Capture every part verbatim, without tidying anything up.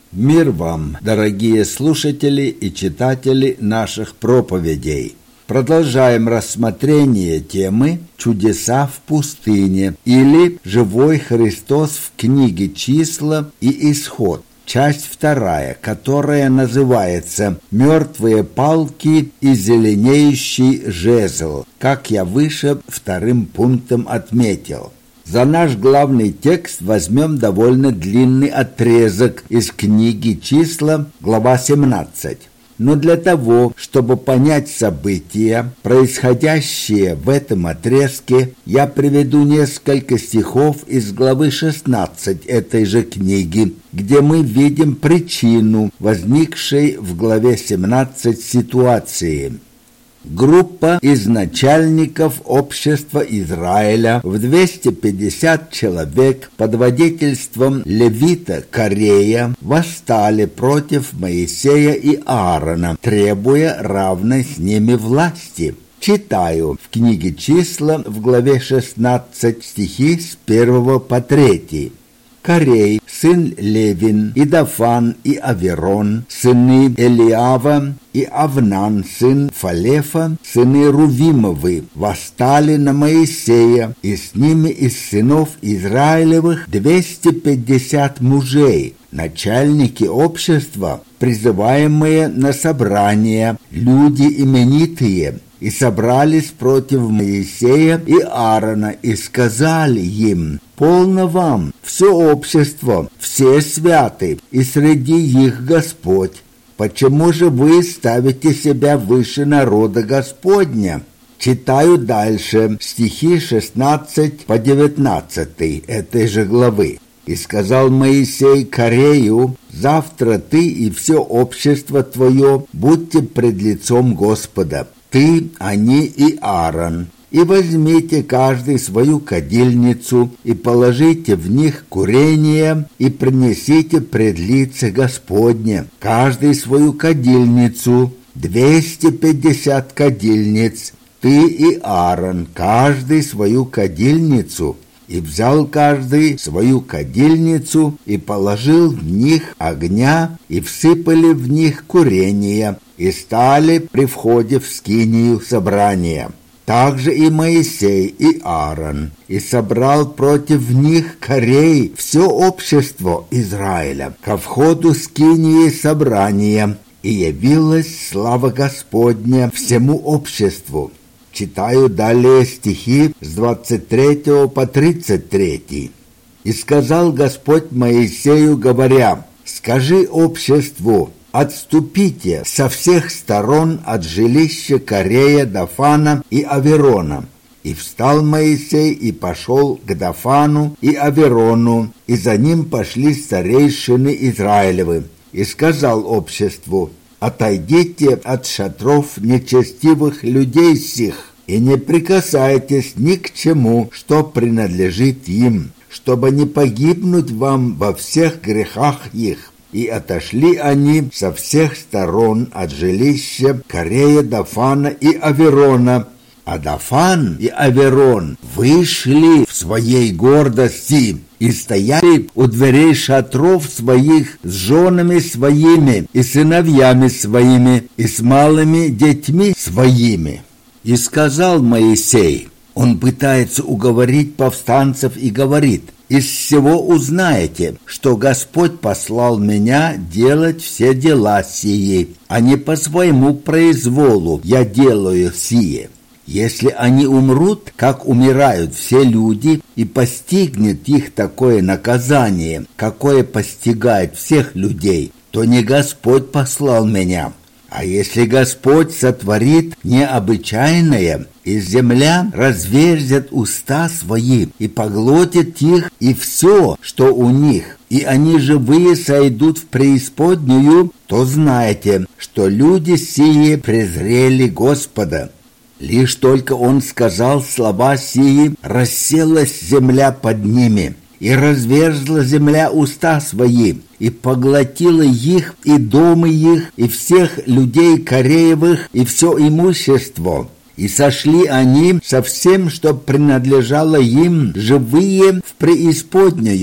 Мир вам, дорогие слушатели и читатели наших проповедей. Продолжаем рассмотрение темы «Чудеса в пустыне» или «Живой Христос в книге Числа и Исход». Часть вторая, которая называется «Мертвые палки и зеленеющий жезл», как я выше вторым пунктом отметил. За наш главный текст возьмем довольно длинный отрезок из книги «Числа», глава семнадцать. Но для того, чтобы понять события, происходящие в этом отрезке, я приведу несколько стихов из главы шестнадцать этой же книги, где мы видим причину возникшей в главе семнадцать ситуации. Группа из начальников общества Израиля в двести пятьдесят человек под водительством левита Корея восстали против Моисея и Аарона, требуя равной с ними власти. Читаю в книге «Числа» в главе шестнадцать стихи с первого по третий. Корей, сын Левин, и Дафан, и Аверон, сыны Элиава, и Авнан, сын Фалефа, сыны Рувимовы, восстали на Моисея, и с ними из сынов Израилевых двести пятьдесят мужей, начальники общества, призываемые на собрание, люди именитые, и собрались против Моисея и Аарона, и сказали им: «Полно вам, все общество, все святы, и среди их Господь. Почему же вы ставите себя выше народа Господня?» Читаю дальше стихи шестнадцать по девятнадцатый этой же главы. «И сказал Моисей Корею: завтра ты и все общество твое будьте пред лицом Господа, ты, они и Аарон, и возьмите каждый свою кадильницу, и положите в них курение, и принесите пред лице Господне, каждый свою кадильницу, двести пятьдесят кадильниц, ты и Аарон, каждый свою кадильницу». И взял каждый свою кадильницу, и положил в них огня, и всыпали в них курение, и стали при входе в скинию собрания. Также и Моисей, и Аарон, и собрал против них Корей все общество Израиля ко входу скинии собрания, и явилась слава Господня всему обществу. Читаю далее стихи с двадцать третьего по тридцать третий. «И сказал Господь Моисею, говоря: скажи обществу: отступите со всех сторон от жилища Корея, Дафана и Аверона. И встал Моисей и пошел к Дафану и Аверону, и за ним пошли старейшины Израилевы. И сказал обществу: отойдите от шатров нечестивых людей сих, и не прикасайтесь ни к чему, что принадлежит им, чтобы не погибнуть вам во всех грехах их. И отошли они со всех сторон от жилища Корея, Дафана и Аверона. А Дафан и Аверон вышли в своей гордости и стояли у дверей шатров своих с женами своими и сыновьями своими и с малыми детьми своими. И сказал Моисей, он пытается уговорить повстанцев и говорит: из всего узнаете, что Господь послал меня делать все дела сии, а не по своему произволу я делаю сие. Если они умрут, как умирают все люди, и постигнет их такое наказание, какое постигает всех людей, то не Господь послал меня. А если Господь сотворит необычайное, и земля разверзет уста свои, и поглотит их, и все, что у них, и они живые сойдут в преисподнюю, то знайте, что люди сие презрели Господа. Лишь только он сказал слова сии, расселась земля под ними, и разверзла земля уста свои, и поглотила их, и дома их, и всех людей Кореевых, и все имущество. И сошли они со всем, что принадлежало им, живые в преисподнюю,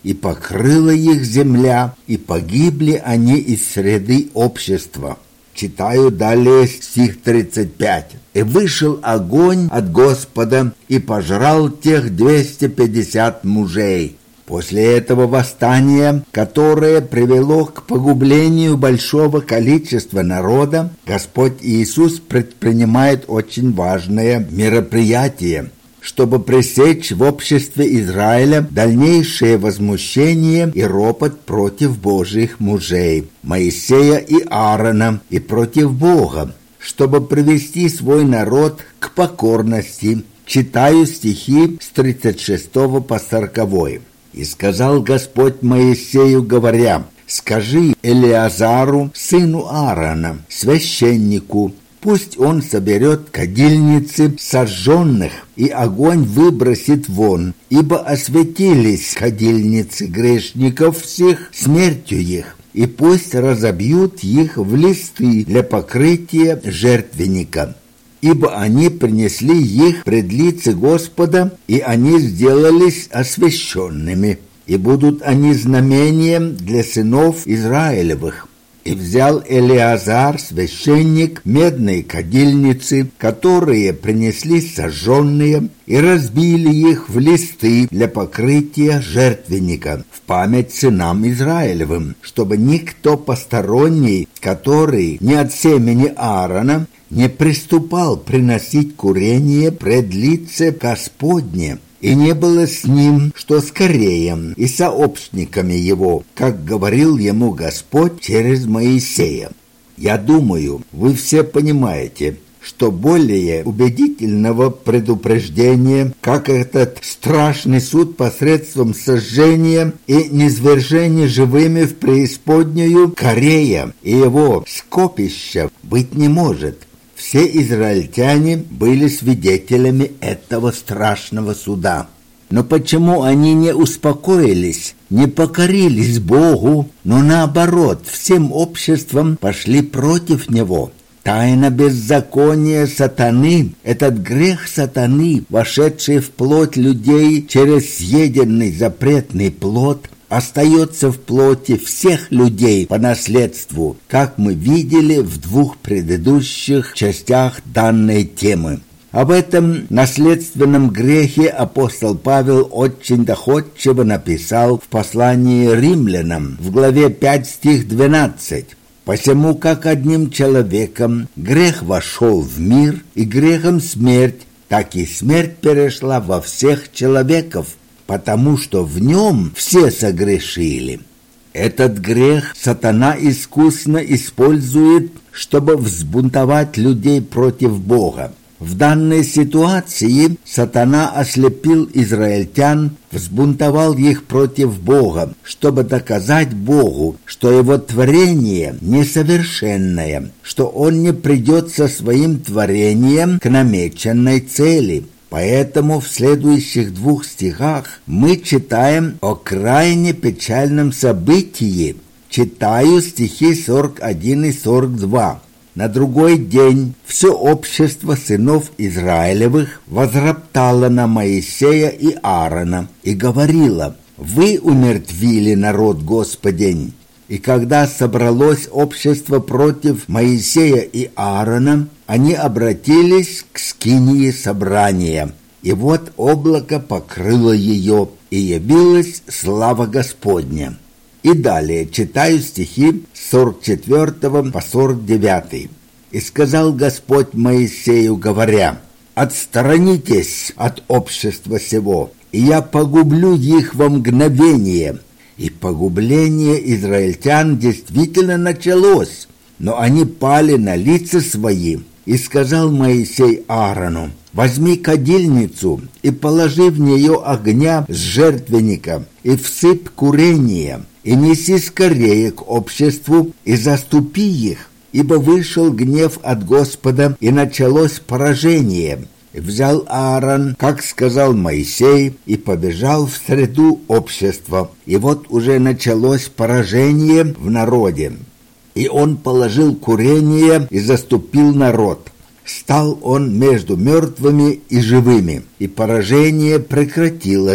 и покрыла их земля, и погибли они из среды общества». Читаю далее стих тридцать пять. «И вышел огонь от Господа, и пожрал тех двести пятьдесят мужей». После этого восстания, которое привело к погублению большого количества народа, Господь Иисус предпринимает очень важное мероприятие, чтобы пресечь в обществе Израиля дальнейшее возмущение и ропот против Божьих мужей, Моисея и Аарона, и против Бога, чтобы привести свой народ к покорности. Читаю стихи с тридцать шестого по сороковой. «И сказал Господь Моисею, говоря: скажи Элиазару, сыну Аарона, священнику, пусть он соберет кадильницы сожженных, и огонь выбросит вон, ибо осветились кадильницы грешников всех смертью их, и пусть разобьют их в листы для покрытия жертвенника. Ибо они принесли их пред лице Господа, и они сделались освященными, и будут они знамением для сынов Израилевых». И взял Элиазар, священник, медные кадильницы, которые принесли сожженные, и разбили их в листы для покрытия жертвенника в память сынам Израилевым, чтобы никто посторонний, который не от семени Аарона, не приступал приносить курение пред лице Господне, и не было с ним, что с Кореем и сообщниками его, как говорил ему Господь через Моисея. Я думаю, вы все понимаете, что более убедительного предупреждения, как этот страшный суд посредством сожжения и низвержения живыми в преисподнюю Корея и его скопища, быть не может. Все израильтяне были свидетелями этого страшного суда. Но почему они не успокоились, не покорились Богу, но наоборот, всем обществом пошли против Него? Тайна беззакония сатаны, этот грех сатаны, вошедший в плоть людей через съеденный запретный плод, остается в плоти всех людей по наследству, как мы видели в двух предыдущих частях данной темы. Об этом наследственном грехе апостол Павел очень доходчиво написал в послании римлянам в главе пять стих двенадцать. «Посему, как одним человеком грех вошел в мир, и грехом смерть, так и смерть перешла во всех человеков, потому что в нем все согрешили». Этот грех сатана искусно использует, чтобы взбунтовать людей против Бога. В данной ситуации сатана ослепил израильтян, взбунтовал их против Бога, чтобы доказать Богу, что его творение несовершенное, что он не придет со своим творением к намеченной цели. Поэтому в следующих двух стихах мы читаем о крайне печальном событии. Читаю стихи сорок один и сорок два. «На другой день все общество сынов Израилевых возроптало на Моисея и Аарона и говорило: вы умертвили народ Господень». И когда собралось общество против Моисея и Аарона, они обратились к скинии собрания. И вот облако покрыло ее, и явилась слава Господня. И далее читаю стихи с сорок четвёртого по сорок девятый. «И сказал Господь Моисею, говоря: отсторонитесь от общества сего, и я погублю их во мгновение». И погубление израильтян действительно началось, но они пали на лица свои. И сказал Моисей Аарону: возьми кадильницу и положи в нее огня с жертвенника, и всыпь курение, и неси скорее к обществу, и заступи их, ибо вышел гнев от Господа, и началось поражение. И взял Аарон, как сказал Моисей, и побежал в среду общества. И вот уже началось поражение в народе. И он положил курение и заступил народ. Стал он между мертвыми и живыми, и поражение прекратилось.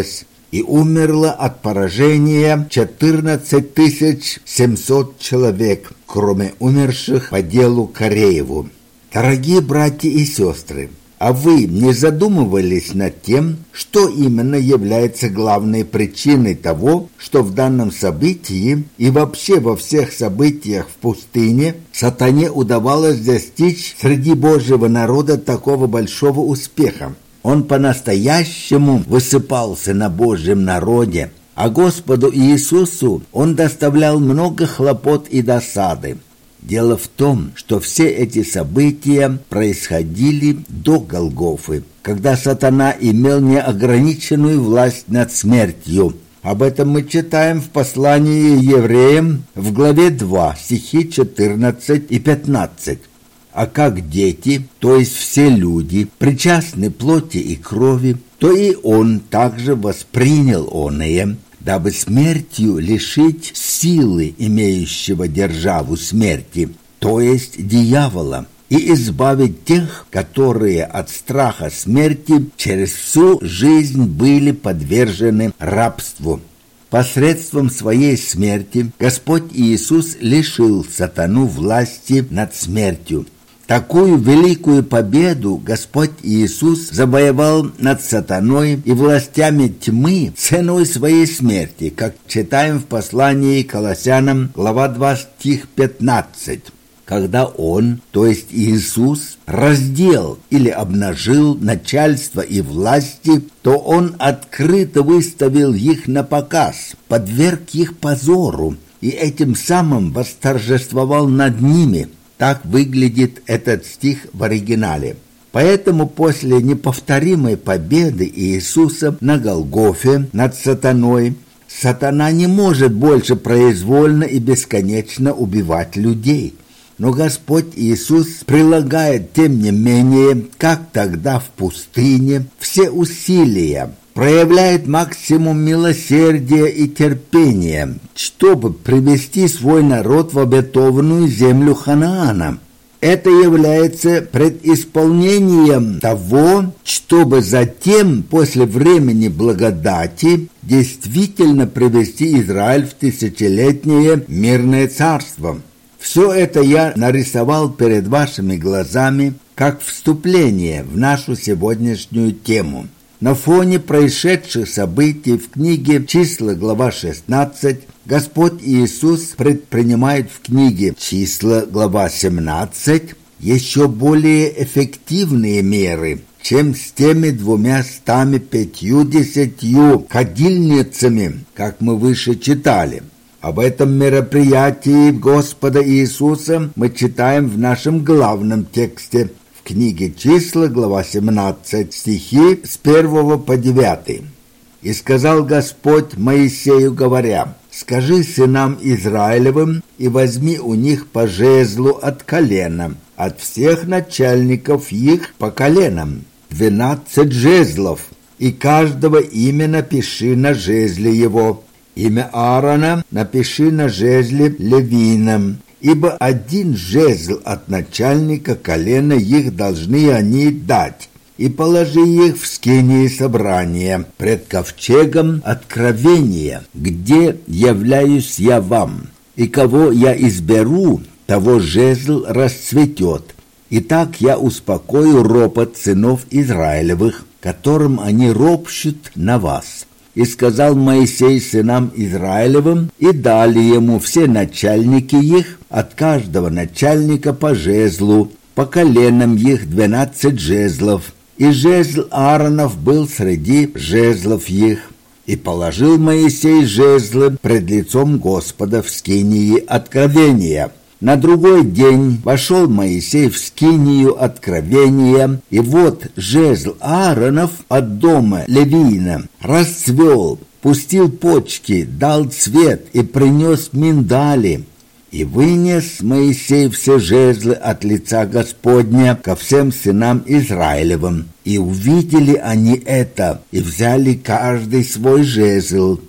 и умерло от поражения четырнадцать тысяч семьсот человек, кроме умерших по делу Корееву. Дорогие братья и сестры, а вы не задумывались над тем, что именно является главной причиной того, что в данном событии и вообще во всех событиях в пустыне сатане удавалось достичь среди Божьего народа такого большого успеха? Он по-настоящему высыпался на Божьем народе, а Господу Иисусу он доставлял много хлопот и досады. Дело в том, что все эти события происходили до Голгофы, когда сатана имел неограниченную власть над смертью. Об этом мы читаем в послании евреям в главе два, стихи четырнадцать и пятнадцать. А как дети, то есть все люди, причастны плоти и крови, то и он также воспринял оное, дабы смертью лишить силы имеющего державу смерти, то есть дьявола, и избавить тех, которые от страха смерти через всю жизнь были подвержены рабству. Посредством своей смерти Господь Иисус лишил сатану власти над смертью. Такую великую победу Господь Иисус завоевал над сатаной и властями тьмы ценой своей смерти, как читаем в послании к Колоссянам, глава два, стих пятнадцать. Когда Он, то есть Иисус, раздел или обнажил начальство и власти, то Он открыто выставил их на показ, подверг их позору и этим самым восторжествовал над ними. Так выглядит этот стих в оригинале. Поэтому после неповторимой победы Иисуса на Голгофе над сатаной, сатана не может больше произвольно и бесконечно убивать людей. Но Господь Иисус прилагает, тем не менее, как тогда в пустыне, все усилия, проявляет максимум милосердия и терпения, чтобы привести свой народ в обетованную землю Ханаана. Это является предисполнением того, чтобы затем, после времени благодати, действительно привести Израиль в тысячелетнее мирное царство. Все это я нарисовал перед вашими глазами как вступление в нашу сегодняшнюю тему. На фоне происшедших событий в книге «Числа», глава шестнадцать, Господь Иисус предпринимает в книге «Числа», глава семнадцать, еще более эффективные меры, чем с теми двумя стами пятьюдесятью кадильницами, как мы выше читали. Об этом мероприятии Господа Иисуса мы читаем в нашем главном тексте, в книге «Числа», глава семнадцать, стихи с первого по девятый. «И сказал Господь Моисею, говоря: скажи сынам Израилевым, и возьми у них по жезлу от колена, от всех начальников их по коленам, двенадцать жезлов, и каждого имя напиши на жезле его. Имя Аарона напиши на жезле левином, ибо один жезл от начальника колена их должны они дать, и положи их в скинии собрания пред ковчегом откровения, где являюсь я вам, и кого я изберу, того жезл расцветет. И так я успокою ропот сынов Израилевых, которым они ропщут на вас. И сказал Моисей сынам Израилевым, и дали ему все начальники их, от каждого начальника по жезлу, по коленам их двенадцать жезлов. И жезл Ааронов был среди жезлов их. И положил Моисей жезлы пред лицом Господа в скинии откровения. На другой день вошел Моисей в скинию откровения, и вот жезл Ааронов от дома Левина расцвел, пустил почки, дал цвет и принес миндали. И вынес Моисей все жезлы от лица Господня ко всем сынам Израилевым. И увидели они это, и взяли каждый свой жезл.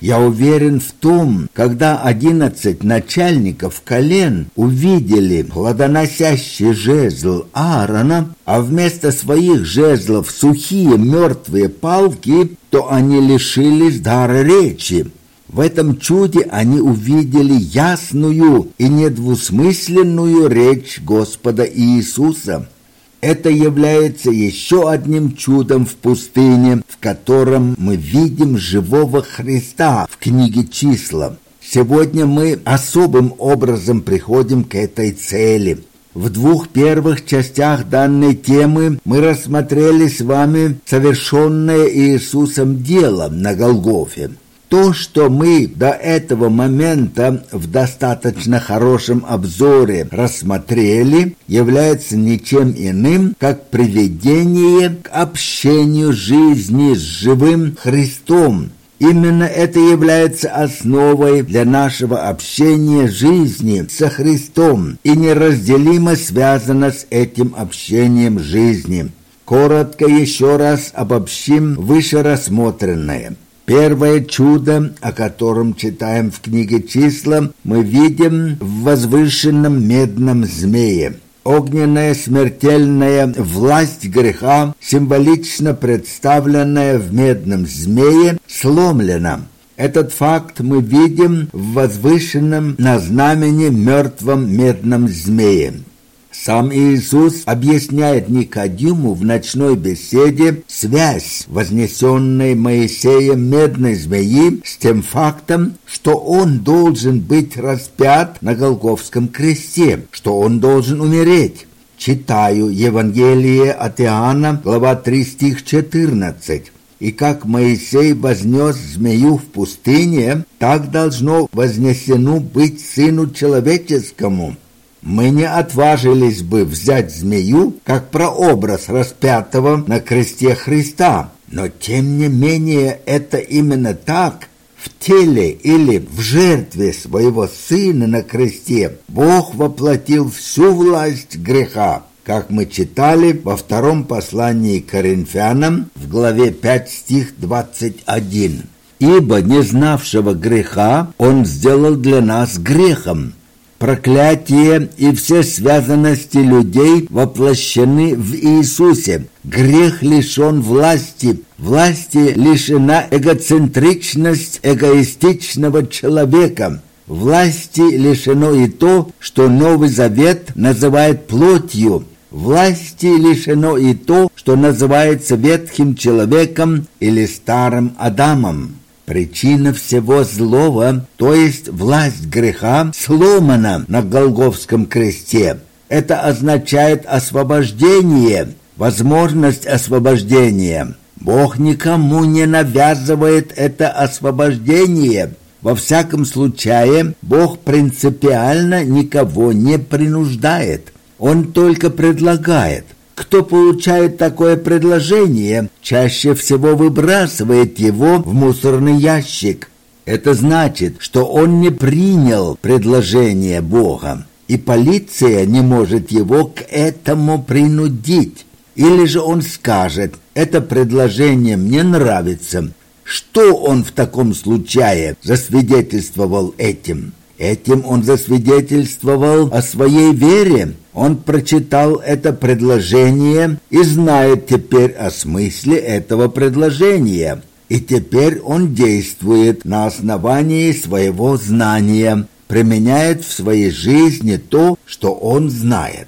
Я уверен в том, когда одиннадцать начальников колен увидели плодоносящий жезл Аарона, а вместо своих жезлов сухие мертвые палки, то они лишились дара речи. В этом чуде они увидели ясную и недвусмысленную речь Господа Иисуса. Это является еще одним чудом в пустыне, в котором мы видим живого Христа в книге «Числа». Сегодня мы особым образом приходим к этой цели. В двух первых частях данной темы мы рассмотрели с вами совершенное Иисусом дело на Голгофе. То, что мы до этого момента в достаточно хорошем обзоре рассмотрели, является ничем иным, как приведение к общению жизни с живым Христом. Именно это является основой для нашего общения жизни со Христом и неразделимо связано с этим общением жизни. Коротко еще раз обобщим вышерассмотренное. Первое чудо, о котором читаем в книге «Числа», мы видим в возвышенном медном змее. Огненная смертельная власть греха, символично представленная в медном змее, сломлена. Этот факт мы видим в возвышенном на знамени мертвом медном змее. Сам Иисус объясняет Никодиму в ночной беседе связь вознесенной Моисеем медной змеи с тем фактом, что он должен быть распят на Голгофском кресте, что он должен умереть. Читаю Евангелие от Иоанна, глава три, стих четырнадцать. «И как Моисей вознес змею в пустыне, так должно вознесено быть Сыну Человеческому». Мы не отважились бы взять змею как прообраз распятого на кресте Христа, но тем не менее это именно так. В теле или в жертве своего Сына на кресте Бог воплотил всю власть греха, как мы читали во втором послании к Коринфянам в главе пять, стих двадцать один. «Ибо не знавшего греха Он сделал для нас грехом». Проклятие и все связанности людей воплощены в Иисусе. Грех лишен власти. Власти лишена эгоцентричность эгоистичного человека. Власти лишено и то, что Новый Завет называет плотью. Власти лишено и то, что называется ветхим человеком или старым Адамом. Причина всего злого, то есть власть греха, сломана на Голгофском кресте. Это означает освобождение, возможность освобождения. Бог никому не навязывает это освобождение. Во всяком случае, Бог принципиально никого не принуждает. Он только предлагает. Кто получает такое предложение, чаще всего выбрасывает его в мусорный ящик. Это значит, что он не принял предложение Бога, и полиция не может его к этому принудить. Или же он скажет: «Это предложение мне нравится». Что он в таком случае засвидетельствовал этим? Этим он засвидетельствовал о своей вере. Он прочитал это предложение и знает теперь о смысле этого предложения. И теперь он действует на основании своего знания, применяет в своей жизни то, что он знает.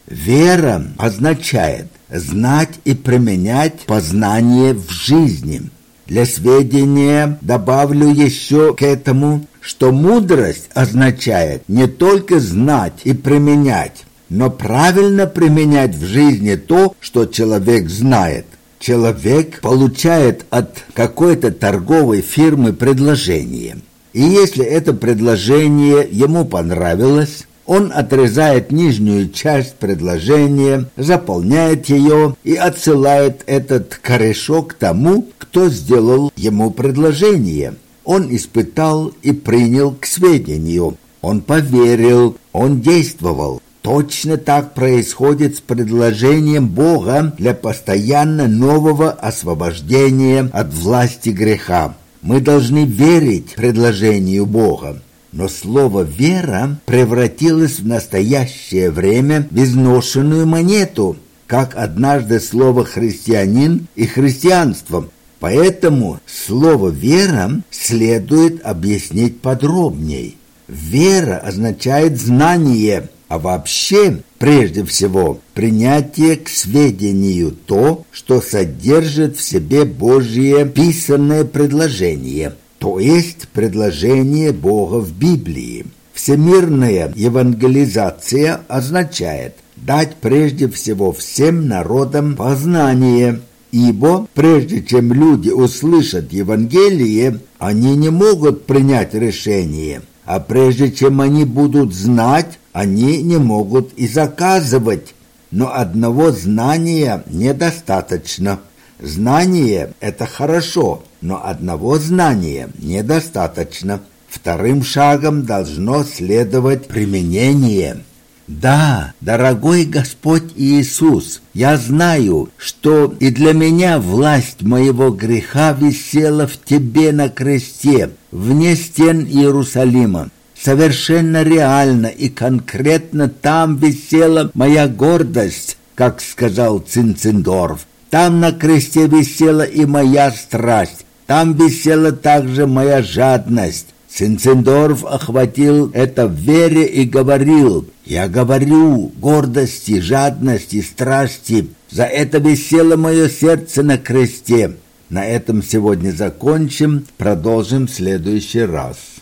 Вера означает знать и применять познание в жизни. Для сведения добавлю еще к этому, что мудрость означает не только знать и применять, но правильно применять в жизни то, что человек знает. Человек получает от какой-то торговой фирмы предложение. И если это предложение ему понравилось, он отрезает нижнюю часть предложения, заполняет ее и отсылает этот корешок тому, кто сделал ему предложение. Он испытал и принял к сведению. Он поверил, он действовал. Точно так происходит с предложением Бога для постоянно нового освобождения от власти греха. Мы должны верить предложению Бога. Но слово «вера» превратилось в настоящее время в изношенную монету, как однажды слово «христианин» и «христианство». Поэтому слово «вера» следует объяснить подробней. Вера означает знание, а вообще, прежде всего, принятие к сведению то, что содержит в себе Божье писанное предложение, то есть предложение Бога в Библии. Всемирная евангелизация означает дать прежде всего всем народам познание, ибо прежде чем люди услышат Евангелие, они не могут принять решение, а прежде чем они будут знать, они не могут и заказывать. Но одного знания недостаточно. Знание – это хорошо, но одного знания недостаточно. Вторым шагом должно следовать применение. Да, дорогой Господь Иисус, я знаю, что и для меня власть моего греха висела в Тебе на кресте, вне стен Иерусалима. Совершенно реально и конкретно там висела моя гордость, как сказал Цинцендорф. Там на кресте висела и моя страсть, там висела также моя жадность. Цинцендорф охватил это в вере и говорил: «Я говорю, гордости, жадности, страсти, за это висело мое сердце на кресте». На этом сегодня закончим, продолжим в следующий раз.